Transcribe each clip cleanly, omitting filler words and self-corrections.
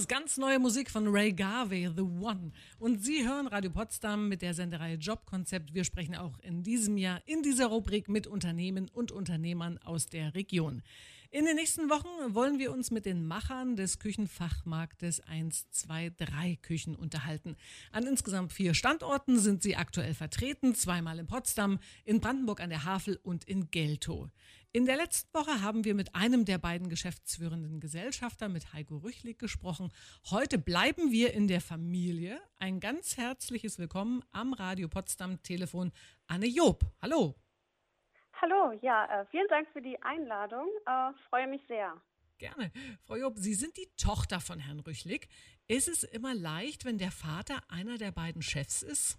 ganz neue Musik von Ray Garvey, The One. Und Sie hören Radio Potsdam mit der Sendereihe Jobkonzept. Wir sprechen auch in diesem Jahr in dieser Rubrik mit Unternehmen und Unternehmern aus der Region. In den nächsten Wochen wollen wir uns mit den Machern des Küchenfachmarktes 123 Küchen unterhalten. An insgesamt 4 Standorten sind sie aktuell vertreten, 2-mal in Potsdam, in Brandenburg an der Havel und in Geltow. In der letzten Woche haben wir mit einem der beiden geschäftsführenden Gesellschafter, mit Heiko Rüchlig, gesprochen. Heute bleiben wir in der Familie. Ein ganz herzliches Willkommen am Radio Potsdam Telefon Anne Job. Hallo. Hallo, ja, vielen Dank für die Einladung. Freue mich sehr. Gerne. Frau Job, Sie sind die Tochter von Herrn Rüchlig. Ist es immer leicht, wenn der Vater einer der beiden Chefs ist?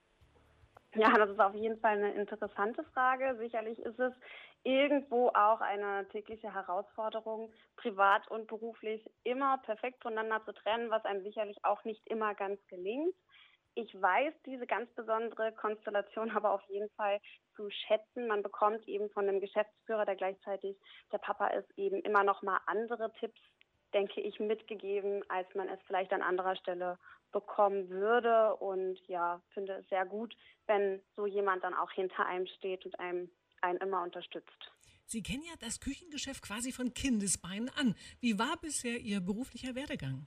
Ja, das ist auf jeden Fall eine interessante Frage. Sicherlich ist es irgendwo auch eine tägliche Herausforderung, privat und beruflich immer perfekt voneinander zu trennen, was einem sicherlich auch nicht immer ganz gelingt. Ich weiß diese ganz besondere Konstellation aber auf jeden Fall zu schätzen. Man bekommt eben von einem Geschäftsführer, der gleichzeitig der Papa ist, eben immer noch mal andere Tipps, denke ich, mitgegeben, als man es vielleicht an anderer Stelle bekommen würde. Und ja, finde es sehr gut, wenn so jemand dann auch hinter einem steht und einen immer unterstützt. Sie kennen ja das Küchengeschäft quasi von Kindesbeinen an. Wie war bisher Ihr beruflicher Werdegang?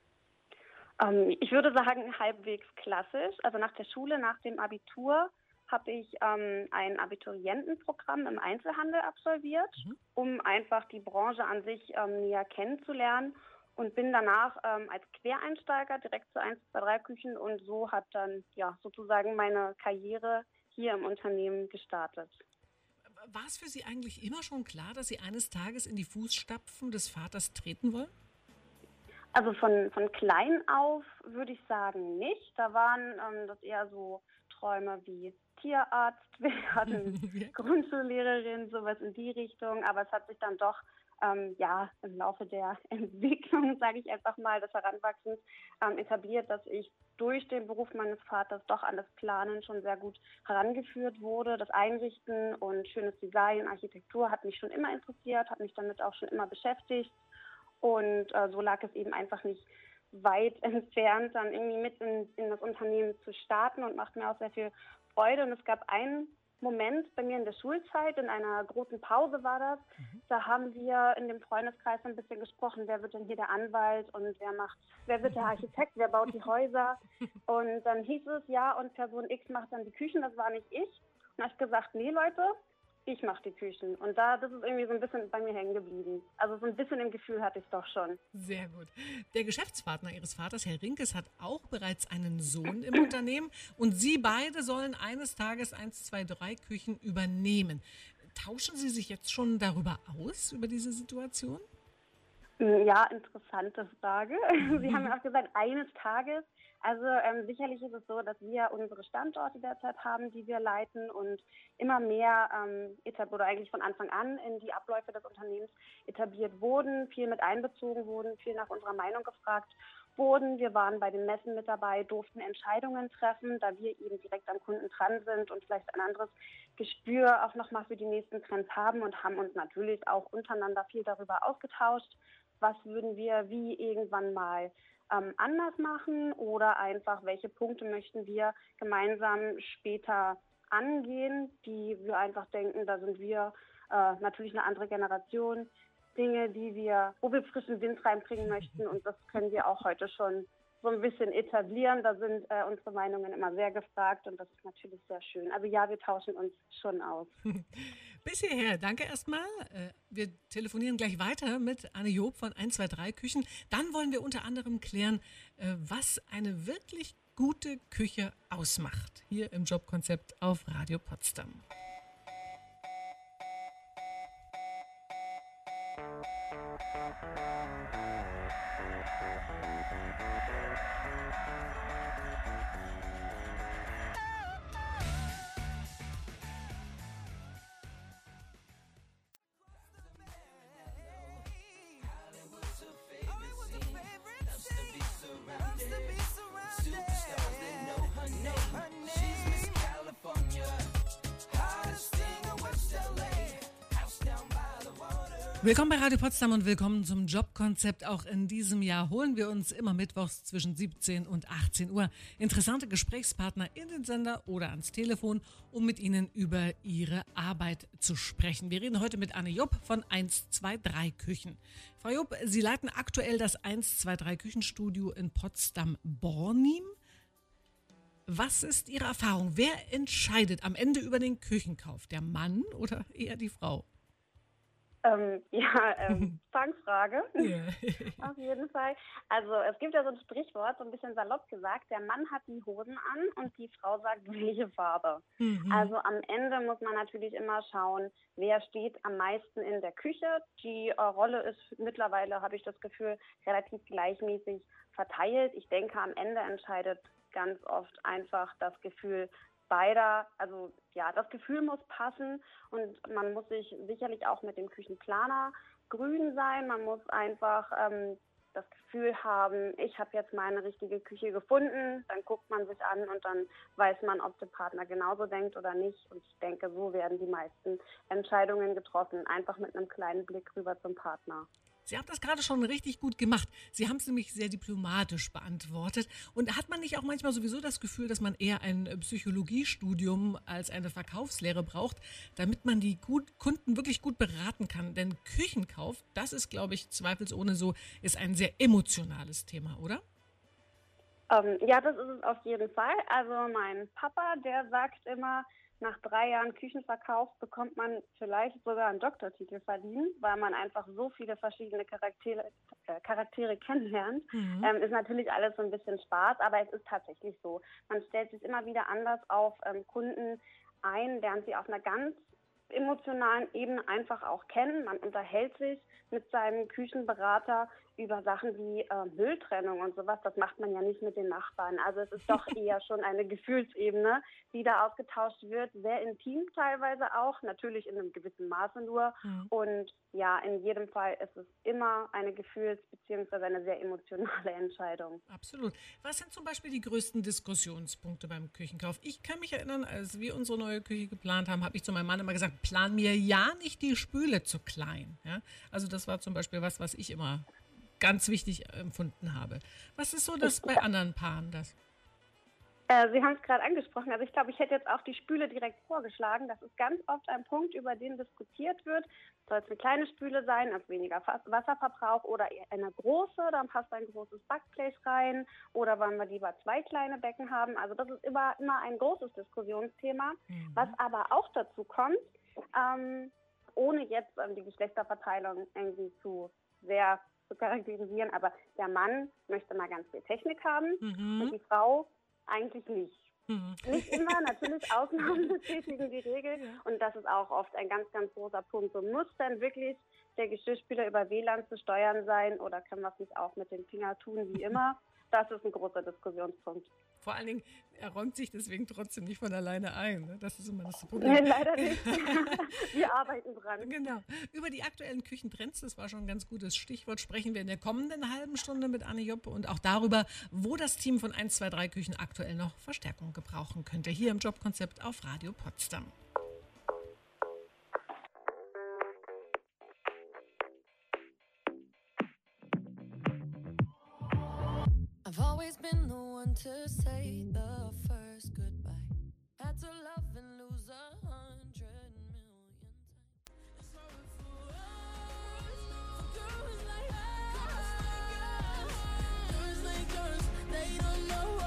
Ich würde sagen, halbwegs klassisch. Also nach der Schule, nach dem Abitur, habe ich ein Abiturientenprogramm im Einzelhandel absolviert, um einfach die Branche an sich näher kennenzulernen, und bin danach als Quereinsteiger direkt zu 123 Küchen, und so hat dann ja sozusagen meine Karriere hier im Unternehmen gestartet. War es für Sie eigentlich immer schon klar, dass Sie eines Tages in die Fußstapfen des Vaters treten wollen? Also von klein auf würde ich sagen nicht. Da waren das eher so Träume wie Tierarzt werden, Grundschullehrerin, sowas in die Richtung. Aber es hat sich dann doch im Laufe der Entwicklung, sage ich einfach mal, des Heranwachsens etabliert, dass ich durch den Beruf meines Vaters doch an das Planen schon sehr gut herangeführt wurde. Das Einrichten und schönes Design, Architektur hat mich schon immer interessiert, hat mich damit auch schon immer beschäftigt. Und so lag es eben einfach nicht weit entfernt, dann irgendwie mit in das Unternehmen zu starten, und macht mir auch sehr viel Freude. Und es gab einen Moment bei mir in der Schulzeit, in einer großen Pause war das. Da haben wir in dem Freundeskreis ein bisschen gesprochen, wer wird denn hier der Anwalt und wer wird der Architekt, wer baut die Häuser? Und dann hieß es, ja, und Person X macht dann die Küchen, das war nicht ich. Und da habe ich gesagt, nee Leute, ich mache die Küchen. Und das ist irgendwie so ein bisschen bei mir hängen geblieben. Also so ein bisschen im Gefühl hatte ich es doch schon. Sehr gut. Der Geschäftspartner Ihres Vaters, Herr Rinkes, hat auch bereits einen Sohn im Unternehmen. Und Sie beide sollen eines Tages 123 Küchen übernehmen. Tauschen Sie sich jetzt schon darüber aus, über diese Situation? Ja, interessante Frage. Sie haben ja auch gesagt, eines Tages. Also sicherlich ist es so, dass wir unsere Standorte derzeit haben, die wir leiten, und immer mehr oder eigentlich von Anfang an in die Abläufe des Unternehmens etabliert wurden, viel mit einbezogen wurden, viel nach unserer Meinung gefragt wurden. Wir waren bei den Messen mit dabei, durften Entscheidungen treffen, da wir eben direkt am Kunden dran sind und vielleicht ein anderes Gespür auch nochmal für die nächsten Trends haben, und haben uns natürlich auch untereinander viel darüber ausgetauscht, was würden wir wie irgendwann mal anders machen, oder einfach, welche Punkte möchten wir gemeinsam später angehen, die wir einfach denken, da sind wir natürlich eine andere Generation, Dinge, wo wir frischen Wind reinbringen möchten, und das können wir auch heute schon so ein bisschen etablieren. Da sind unsere Meinungen immer sehr gefragt, und das ist natürlich sehr schön. Also ja, wir tauschen uns schon aus. Bis hierher, danke erstmal. Wir telefonieren gleich weiter mit Anne Job von 123 Küchen. Dann wollen wir unter anderem klären, was eine wirklich gute Küche ausmacht. Hier im Jobkonzept auf Radio Potsdam. Superstars that know her name. She's Miss California. Willkommen bei Radio Potsdam und willkommen zum Jobkonzept. Auch in diesem Jahr holen wir uns immer mittwochs zwischen 17 und 18 Uhr interessante Gesprächspartner in den Sender oder ans Telefon, um mit ihnen über ihre Arbeit zu sprechen. Wir reden heute mit Anne Jupp von 123 Küchen. Frau Jupp, Sie leiten aktuell das 123 Küchenstudio in Potsdam-Bornim. Was ist Ihre Erfahrung? Wer entscheidet am Ende über den Küchenkauf? Der Mann oder eher die Frau? Fangfrage. Yeah. Auf jeden Fall. Also es gibt ja so ein Sprichwort, so ein bisschen salopp gesagt, der Mann hat die Hosen an und die Frau sagt, welche Farbe. Also am Ende muss man natürlich immer schauen, wer steht am meisten in der Küche. Die Rolle ist mittlerweile, habe ich das Gefühl, relativ gleichmäßig verteilt. Ich denke, am Ende entscheidet ganz oft einfach das Gefühl beider, also ja, das Gefühl muss passen und man muss sich sicherlich auch mit dem Küchenplaner grün sein. Man muss einfach das Gefühl haben, ich habe jetzt meine richtige Küche gefunden. Dann guckt man sich an und dann weiß man, ob der Partner genauso denkt oder nicht. Und ich denke, so werden die meisten Entscheidungen getroffen, einfach mit einem kleinen Blick rüber zum Partner. Sie haben das gerade schon richtig gut gemacht. Sie haben es nämlich sehr diplomatisch beantwortet. Und hat man nicht auch manchmal sowieso das Gefühl, dass man eher ein Psychologiestudium als eine Verkaufslehre braucht, damit man die Kunden wirklich gut beraten kann? Denn Küchenkauf, das ist, glaube ich, zweifelsohne so, ist ein sehr emotionales Thema, oder? Ja, das ist es auf jeden Fall. Also mein Papa, der sagt immer, nach 3 Jahren Küchenverkauf bekommt man vielleicht sogar einen Doktortitel verliehen, weil man einfach so viele verschiedene Charaktere kennenlernt. Ist natürlich alles so ein bisschen Spaß, aber es ist tatsächlich so. Man stellt sich immer wieder anders auf Kunden ein, lernt sie auf einer ganz emotionalen Ebene einfach auch kennen. Man unterhält sich mit seinem Küchenberater über Sachen wie Mülltrennung und sowas. Das macht man ja nicht mit den Nachbarn. Also es ist doch eher schon eine Gefühlsebene, die da ausgetauscht wird. Sehr intim teilweise auch, natürlich in einem gewissen Maße nur. Und ja, in jedem Ist es immer eine bzw. eine sehr emotionale Entscheidung. Absolut. Was sind zum Beispiel die größten Diskussionspunkte beim Küchenkauf? Ich kann mich erinnern, als wir unsere neue Küche geplant haben, habe ich zu meinem Mann immer gesagt, plan mir ja nicht die Spüle zu klein. Ja? Also das war zum Beispiel was ich immer ganz wichtig empfunden habe. Was ist so das bei anderen Paaren das? Sie haben es gerade angesprochen. Also ich glaube, ich hätte jetzt auch die Spüle direkt vorgeschlagen. Das ist ganz oft ein Punkt, über den diskutiert wird. Soll es eine kleine Spüle sein, also weniger Wasserverbrauch oder eher eine große, dann passt ein großes Backblech rein oder wollen wir lieber 2 kleine Becken haben. Also das ist immer ein großes Diskussionsthema. Was aber auch dazu kommt, ohne jetzt die Geschlechterverteilung irgendwie zu sehr zu charakterisieren, aber der Mann möchte mal ganz viel Technik haben und die Frau eigentlich nicht. Nicht immer, natürlich Ausnahmen bestätigen die Regel und das ist auch oft ein ganz, ganz großer Punkt. So muss dann wirklich der Geschirrspüler über WLAN zu steuern sein oder können wir es nicht auch mit dem Finger tun, wie immer? Das ist ein großer Diskussionspunkt. Vor allen Dingen, er räumt sich deswegen trotzdem nicht von alleine ein. Ne? Das ist immer das Problem. Nee, leider nicht. Wir arbeiten dran. Genau. Über die aktuellen Küchentrends, das war schon ein ganz gutes Stichwort, sprechen wir in der kommenden halben Stunde mit Anne Jupp und auch darüber, wo das Team von 123 Küchen aktuell noch Verstärkung gebrauchen könnte. Hier im Jobkonzept auf Radio Potsdam. I've always been the one to say the first goodbye. Had to love and lose 100 million times. It's hard for us, for girls like us. Girls like us, they don't know.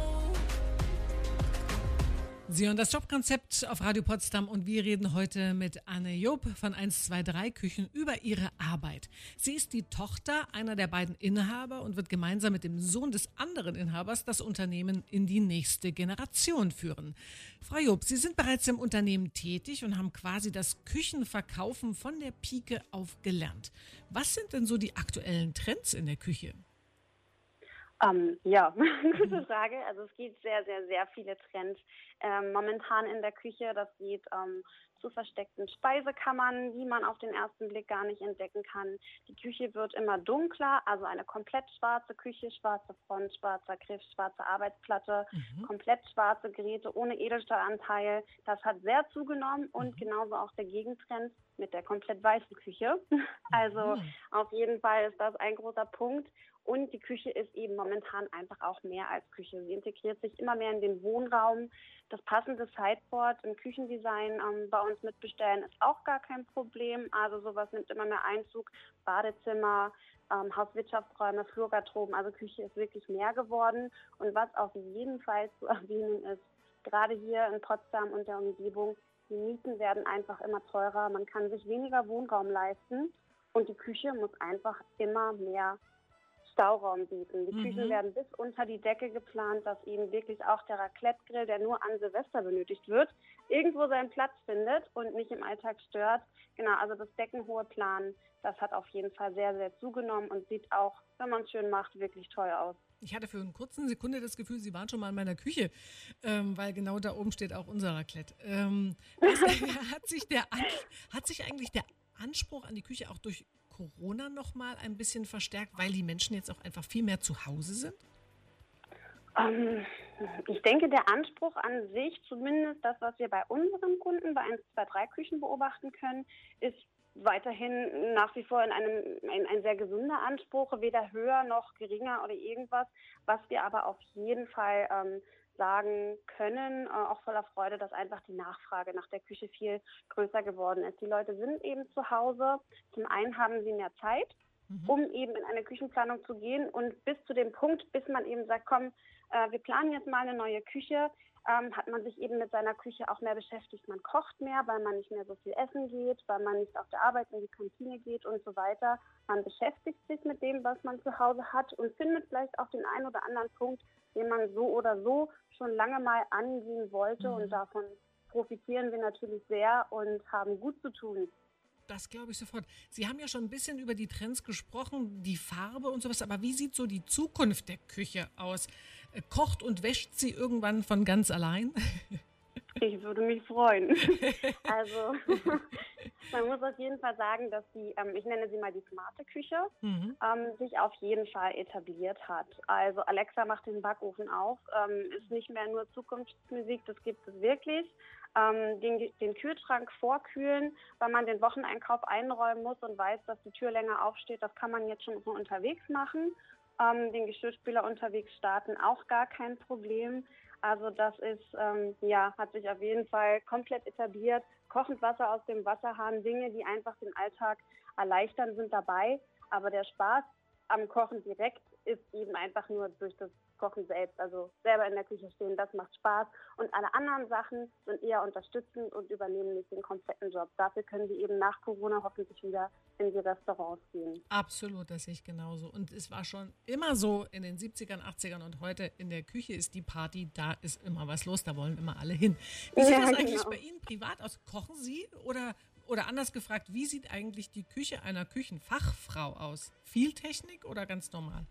Sie hören das Jobkonzept auf Radio Potsdam und wir reden heute mit Anne Jupp von 123 Küchen über ihre Arbeit. Sie ist die Tochter einer der beiden Inhaber und wird gemeinsam mit dem Sohn des anderen Inhabers das Unternehmen in die nächste Generation führen. Frau Jupp, Sie sind bereits im Unternehmen tätig und haben quasi das Küchenverkaufen von der Pike auf gelernt. Was sind denn so die aktuellen Trends in der Küche? Ja, gute Frage. Also es gibt sehr, sehr, sehr viele Trends momentan in der Küche. Das geht zu versteckten Speisekammern, die man auf den ersten Blick gar nicht entdecken kann. Die Küche wird immer dunkler, also eine komplett schwarze Küche, schwarze Front, schwarzer Griff, schwarze Arbeitsplatte, Mhm. komplett schwarze Geräte ohne Edelstahlanteil. Das hat sehr zugenommen und Mhm. genauso auch der Gegentrend mit der komplett weißen Küche. Also Mhm. auf jeden Fall ist das ein großer Punkt. Und die Küche ist eben momentan einfach auch mehr als Küche. Sie integriert sich immer mehr in den Wohnraum. Das passende Sideboard im Küchendesign bei uns mitbestellen ist auch gar kein Problem. Also sowas nimmt immer mehr Einzug. Badezimmer, Hauswirtschaftsräume, Flurgarderoben. Also Küche ist wirklich mehr geworden. Und was auf jeden Fall zu erwähnen ist, gerade hier in Potsdam und der Umgebung, die Mieten werden einfach immer teurer. Man kann sich weniger Wohnraum leisten. Und die Küche muss einfach immer mehr Stauraum bieten. Die Küchen Mhm. werden bis unter die Decke geplant, dass eben wirklich auch der Raclette-Grill, der nur an Silvester benötigt wird, irgendwo seinen Platz findet und nicht im Alltag stört. Genau, also das deckenhohe Planen, das hat auf jeden Fall sehr, sehr zugenommen und sieht auch, wenn man es schön macht, wirklich toll aus. Ich hatte für eine kurze Sekunde das Gefühl, Sie waren schon mal in meiner Küche, weil genau da oben steht auch unser Raclette. Was, hat sich eigentlich der Anspruch an die Küche auch durch Corona nochmal ein bisschen verstärkt, weil die Menschen jetzt auch einfach viel mehr zu Hause sind? Ähm, Ich denke, der Anspruch an sich, zumindest das, was wir bei unseren Kunden bei 1, 2, 3 Küchen beobachten können, ist weiterhin nach wie vor ein sehr gesunder Anspruch, weder höher noch geringer oder irgendwas. Was wir aber auf jeden Fall sagen können, auch voller Freude, dass einfach die Nachfrage nach der Küche viel größer geworden ist. Die Leute sind eben zu Hause. Zum einen haben sie mehr Zeit, Mhm. um eben in eine Küchenplanung zu gehen und bis zu dem Punkt, bis man eben sagt, komm, wir planen jetzt mal eine neue Küche, hat man sich eben mit seiner Küche auch mehr beschäftigt. Man kocht mehr, weil man nicht mehr so viel essen geht, weil man nicht auf der Arbeit in die Kantine geht und so weiter. Man beschäftigt sich mit dem, was man zu Hause hat und findet vielleicht auch den einen oder anderen Punkt, den man so oder so schon lange mal angehen wollte. Und Mhm. davon profitieren wir natürlich sehr und haben gut zu tun. Das glaube ich sofort. Sie haben ja schon ein bisschen über die Trends gesprochen, die Farbe und sowas, aber wie sieht so die Zukunft der Küche aus? Kocht und wäscht sie irgendwann von ganz allein? Ich würde mich freuen. Also man muss auf jeden Fall sagen, dass die, ich nenne sie mal die smarte Küche, Mhm. sich auf jeden Fall etabliert hat. Also Alexa macht den Backofen auf, ist nicht mehr nur Zukunftsmusik, das gibt es wirklich. Den Kühlschrank vorkühlen, weil man den Wocheneinkauf einräumen muss und weiß, dass die Tür länger aufsteht, das kann man jetzt schon so unterwegs machen. Den Geschirrspüler unterwegs starten, auch gar kein Problem. Also das ist, ja, hat sich auf jeden Fall komplett etabliert. Kochend Wasser aus dem Wasserhahn, Dinge, die einfach den Alltag erleichtern, sind dabei. Aber der Spaß am Kochen direkt ist eben einfach nur durch das Kochen selbst. Also selber in der Küche stehen, das macht Spaß. Und alle anderen Sachen sind eher unterstützend und übernehmen nicht den kompletten Job. Dafür können sie eben nach Corona hoffentlich wieder in die Restaurants gehen. Absolut, das sehe ich genauso. Und es war schon immer so in den 70ern, 80ern und heute in der Küche ist die Party, da ist immer was los, da wollen immer alle hin. Wie sieht Ja, das eigentlich bei genau. Ihnen privat aus? Kochen Sie oder anders gefragt, wie sieht eigentlich die Küche einer Küchenfachfrau aus? Viel Technik oder ganz normal?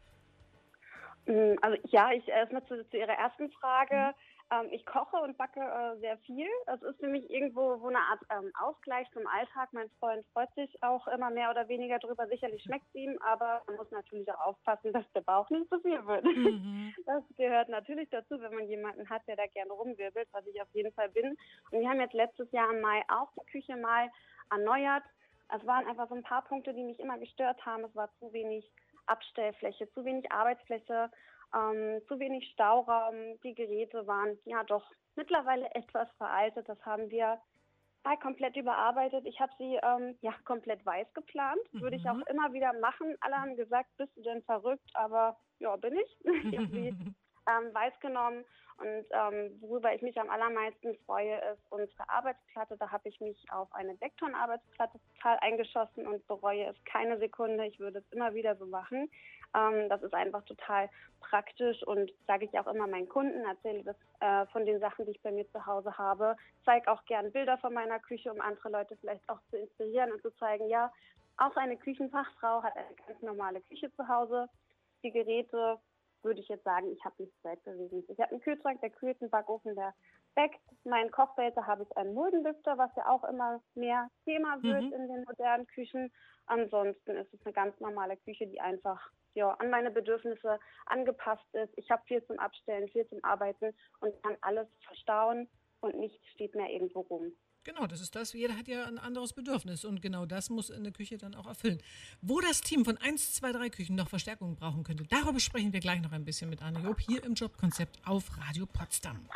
Also ja, ich erstmal zu Ihrer ersten Mhm. Frage. Ich koche und backe sehr viel. Das ist für mich irgendwo so eine Art Ausgleich zum Alltag. Mein Freund freut sich auch immer mehr oder weniger drüber. Sicherlich schmeckt es ihm, aber man muss natürlich auch aufpassen, dass der Bauch nicht zu viel wird. Mhm. Das gehört natürlich dazu, wenn man jemanden hat, der da gerne rumwirbelt, was ich auf jeden Fall bin. Und wir haben jetzt letztes Jahr im Mai auch die Küche mal erneuert. Es waren einfach so ein paar Punkte, die mich immer gestört haben. Es war zu wenig Abstellfläche, zu wenig Arbeitsfläche, zu wenig Stauraum. Die Geräte waren ja doch mittlerweile etwas veraltet. Das haben wir komplett überarbeitet. Ich habe sie ja komplett weiß geplant. Würde ich auch Mhm. immer wieder machen. Alle haben gesagt, bist du denn verrückt? Aber ja, bin ich. Ich habe sie weiß genommen. Und worüber ich mich am allermeisten freue, ist unsere Arbeitsplatte. Da habe ich mich auf eine Vektoren-Arbeitsplatte total eingeschossen und bereue es keine Sekunde. Ich würde es immer wieder so machen. Das ist einfach total praktisch und sage ich auch immer meinen Kunden, erzähle das von den Sachen, die ich bei mir zu Hause habe. Zeige auch gern Bilder von meiner Küche, um andere Leute vielleicht auch zu inspirieren und zu zeigen, ja, auch eine Küchenfachfrau hat eine ganz normale Küche zu Hause. Die Geräte würde ich jetzt sagen, ich habe nichts Weltbewegendes. Ich habe einen Kühlschrank, der kühlt, einen Backofen, der backt. Mein Kochbehälter habe ich einen Muldenlüfter, was ja auch immer mehr Thema wird in den modernen Küchen. Ansonsten ist es eine ganz normale Küche, die einfach an meine Bedürfnisse angepasst ist. Ich habe viel zum Abstellen, viel zum Arbeiten und kann alles verstauen und nichts steht mehr irgendwo rum. Genau, das ist das. Jeder hat ja ein anderes Bedürfnis und genau das muss eine Küche dann auch erfüllen. Wo das Team von 1, 2, 3 Küchen noch Verstärkung brauchen könnte, darüber sprechen wir gleich noch ein bisschen mit Anne Job hier im Jobkonzept auf Radio Potsdam.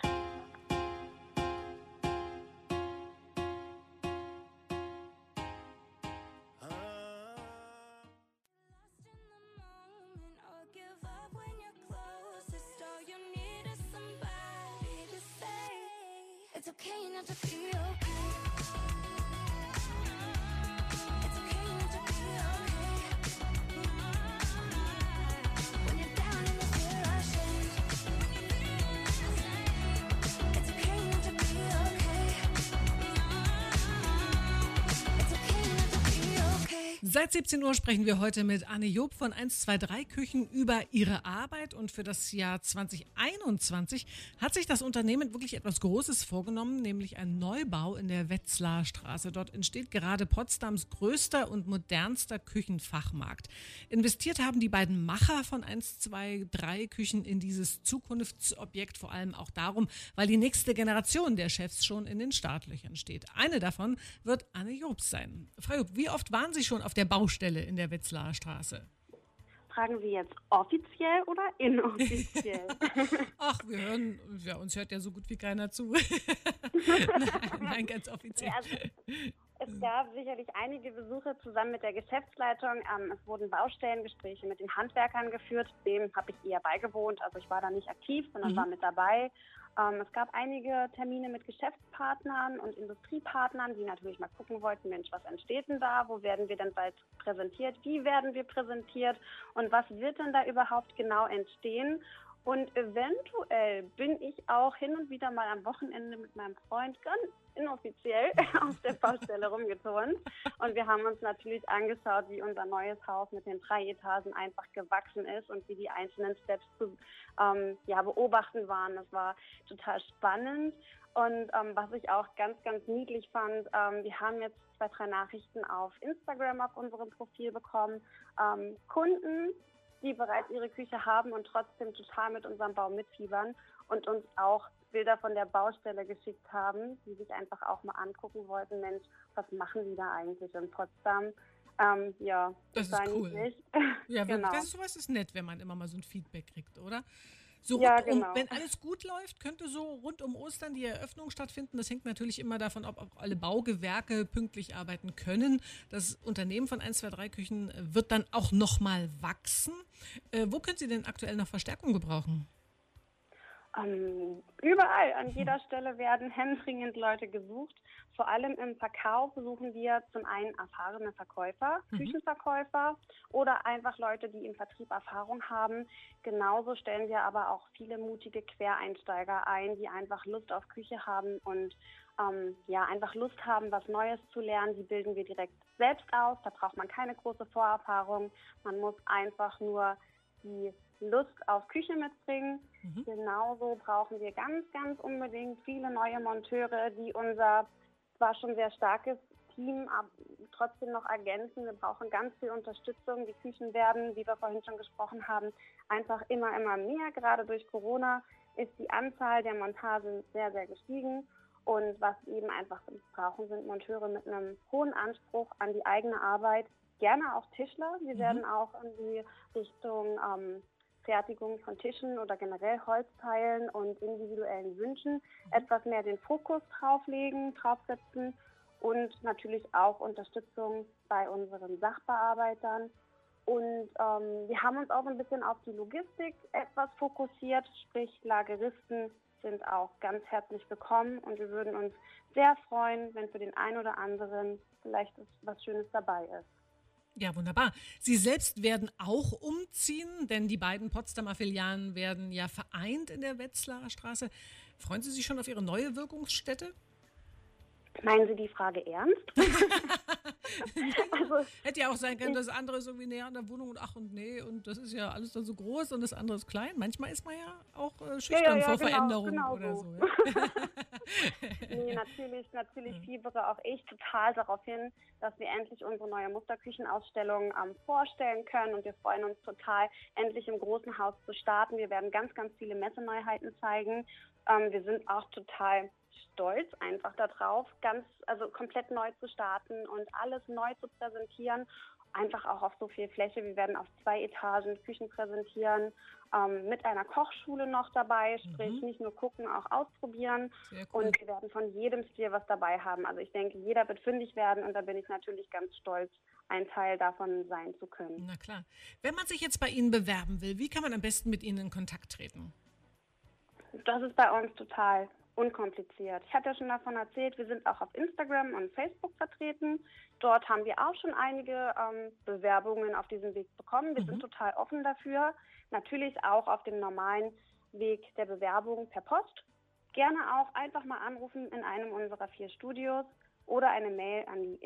It's okay not to be okay. It's okay not to be okay. When you're down and you feel ashamed. It's okay not to be okay. It's okay not to be okay. Seit 17 Uhr sprechen wir heute mit Anne Job von 1, 2, 3 Küchen über ihre Arbeit und für das Jahr 2021 hat sich das Unternehmen wirklich etwas Großes vorgenommen, nämlich ein Neubau in der Wetzlarer Straße. Dort entsteht gerade Potsdams größter und modernster Küchenfachmarkt. Investiert haben die beiden Macher von 1, 2, 3 Küchen in dieses Zukunftsobjekt vor allem auch darum, weil die nächste Generation der Chefs schon in den Startlöchern steht. Eine davon wird Anne Job sein. Frau Job, wie oft waren Sie schon auf der Baustelle in der Wetzlarer Straße? Fragen Sie jetzt offiziell oder inoffiziell? Ach, uns hört ja so gut wie keiner zu. Nein, ganz offiziell. Ja, also, es gab sicherlich einige Besuche zusammen mit der Geschäftsleitung. Es wurden Baustellengespräche mit den Handwerkern geführt. Dem habe ich eher beigewohnt. Also ich war da nicht aktiv, sondern war mit dabei. Es gab einige Termine mit Geschäftspartnern und Industriepartnern, die natürlich mal gucken wollten, Mensch, was entsteht denn da? Wo werden wir denn bald präsentiert? Wie werden wir präsentiert? Und was wird denn da überhaupt genau entstehen? Und eventuell bin ich auch hin und wieder mal am Wochenende mit meinem Freund ganz inoffiziell auf der Baustelle rumgeturnt. Und wir haben uns natürlich angeschaut, wie unser neues Haus mit den 3 Etagen einfach gewachsen ist und wie die einzelnen Steps zu beobachten waren. Das war total spannend. Und was ich auch ganz, ganz niedlich fand, wir haben jetzt 2, 3 Nachrichten auf Instagram auf unserem Profil bekommen. Kunden, die bereits ihre Küche haben und trotzdem total mit unserem Bau mitfiebern und uns auch Bilder von der Baustelle geschickt haben, die sich einfach auch mal angucken wollten, Mensch, was machen die da eigentlich in Potsdam? Das ist cool. Nicht. Ja, genau. Sowas ist nett, wenn man immer mal so ein Feedback kriegt, oder? So ja, genau. Wenn alles gut läuft, könnte so rund um Ostern die Eröffnung stattfinden. Das hängt natürlich immer davon ab, ob alle Baugewerke pünktlich arbeiten können. Das Unternehmen von 1, 2, 3 Küchen wird dann auch nochmal wachsen. Wo können Sie denn aktuell noch Verstärkung gebrauchen? Überall, an jeder Stelle werden händeringend Leute gesucht. Vor allem im Verkauf suchen wir zum einen erfahrene Verkäufer, Küchenverkäufer oder einfach Leute, die im Vertrieb Erfahrung haben. Genauso stellen wir aber auch viele mutige Quereinsteiger ein, die einfach Lust auf Küche haben und einfach Lust haben, was Neues zu lernen. Die bilden wir direkt selbst aus. Da braucht man keine große Vorerfahrung. Man muss einfach nur die Lust auf Küche mitbringen. Genauso brauchen wir ganz, ganz unbedingt viele neue Monteure, die unser zwar schon sehr starkes Team trotzdem noch ergänzen. Wir brauchen ganz viel Unterstützung. Die Küchen werden, wie wir vorhin schon gesprochen haben, einfach immer mehr. Gerade durch Corona ist die Anzahl der Montagen sehr, sehr gestiegen. Und was wir eben einfach brauchen, sind Monteure mit einem hohen Anspruch an die eigene Arbeit. Gerne auch Tischler. Wir werden auch in die Richtung Fertigung von Tischen oder generell Holzteilen und individuellen Wünschen etwas mehr den Fokus draufsetzen und natürlich auch Unterstützung bei unseren Sachbearbeitern. Und wir haben uns auch ein bisschen auf die Logistik etwas fokussiert, sprich Lageristen sind auch ganz herzlich willkommen und wir würden uns sehr freuen, wenn für den einen oder anderen vielleicht was Schönes dabei ist. Ja, wunderbar. Sie selbst werden auch umziehen, denn die beiden Potsdamer Filialen werden ja vereint in der Wetzlarer Straße. Freuen Sie sich schon auf Ihre neue Wirkungsstätte? Meinen Sie die Frage ernst? Also, hätte ja auch sein können, das andere ist irgendwie näher an der Wohnung und ach und nee und das ist ja alles dann so groß und das andere ist klein. Manchmal ist man ja auch schüchtern vor Veränderungen genau oder so. so. Ja? Nee, natürlich fiebere auch ich total darauf hin, dass wir endlich unsere neue Musterküchenausstellung vorstellen können und wir freuen uns total, endlich im großen Haus zu starten. Wir werden ganz, ganz viele Messeneuheiten zeigen. Wir sind auch total stolz einfach darauf, komplett neu zu starten und alles neu zu präsentieren, einfach auch auf so viel Fläche. Wir werden auf 2 Etagen Küchen präsentieren, mit einer Kochschule noch dabei, sprich nicht nur gucken, auch ausprobieren. Sehr cool. Und wir werden von jedem Stil was dabei haben. Also ich denke, jeder wird fündig werden und da bin ich natürlich ganz stolz, ein Teil davon sein zu können. Na klar. Wenn man sich jetzt bei Ihnen bewerben will, wie kann man am besten mit Ihnen in Kontakt treten? Das ist bei uns total unkompliziert. Ich hatte ja schon davon erzählt, wir sind auch auf Instagram und Facebook vertreten. Dort haben wir auch schon einige Bewerbungen auf diesem Weg bekommen. Wir sind total offen dafür. Natürlich auch auf dem normalen Weg der Bewerbung per Post. Gerne auch einfach mal anrufen in einem unserer 4 Studios oder eine Mail an die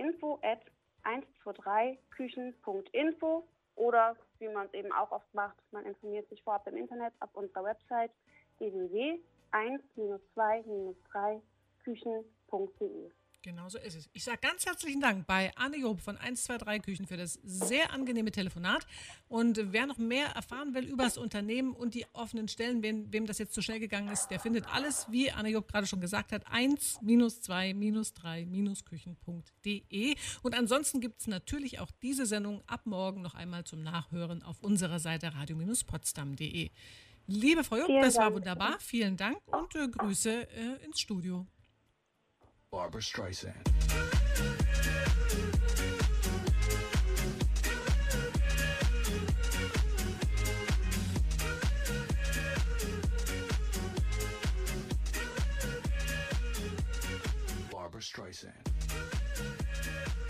info@123küchen.info oder wie man es eben auch oft macht, man informiert sich vorab im Internet auf unserer Website www.1-2-3küchen.de. Genau so ist es. Ich sage ganz herzlichen Dank bei Anne Job von 123 Küchen für das sehr angenehme Telefonat. Und wer noch mehr erfahren will über das Unternehmen und die offenen Stellen, wem das jetzt zu schnell gegangen ist, der findet alles, wie Anne Job gerade schon gesagt hat, 1-2-3-küchen.de. Und ansonsten gibt es natürlich auch diese Sendung ab morgen noch einmal zum Nachhören auf unserer Seite radio-potsdam.de. Liebe Frau Job, das war wunderbar. Vielen Dank und Grüße ins Studio. Barbra Streisand. Barbra Streisand.